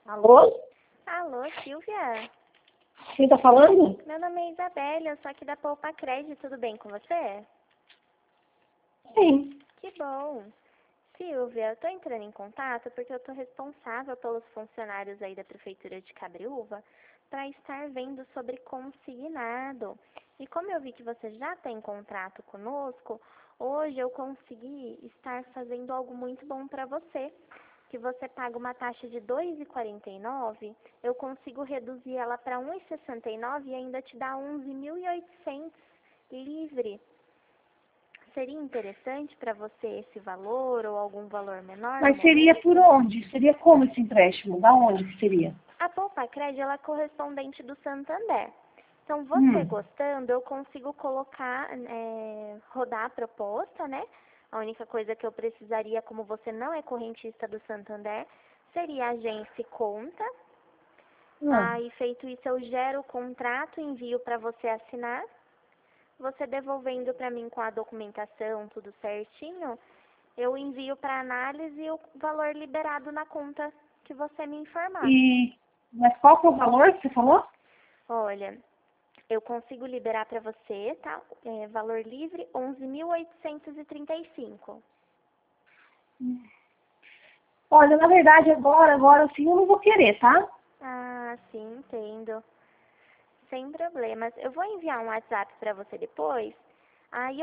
Alô? Alô, Silvia? Quem tá falando? Meu nome é Isabela, eu sou aqui da Poupa Crédito, tudo bem com você? Sim. Que bom. Silvia, eu tô entrando em contato porque eu tô responsável pelos funcionários aí da Prefeitura de Cabreúva para estar vendo sobre consignado. E como eu vi que você já tem contrato conosco, hoje eu consegui estar fazendo algo muito bom para você. Que você paga uma taxa de R$ 2,49, eu consigo reduzir ela para R$ 1,69 e ainda te dá 11.800 livre. Seria interessante para você esse valor ou algum valor menor no Mas seria por momento? onde? Seria como esse empréstimo? Da onde que seria? A Poupa Crédito ela é correspondente do Santander. Então, você Hum. gostando, eu consigo colocar, rodar a proposta, né? A única coisa que eu precisaria, como você não é correntista do Santander, seria a agência e conta. Ah. Aí, feito isso, eu gero o contrato, envio para você assinar. Você devolvendo para mim com a documentação, tudo certinho, eu envio para análise e o valor liberado na conta que você me informar. Mas qual que é o valor que você falou? Olha, eu consigo liberar para você, tá? Valor livre, 11.835. Olha, na verdade, agora sim eu não vou querer, tá? Ah, sim, entendo. Sem problemas. Eu vou enviar um WhatsApp para você depois. Aí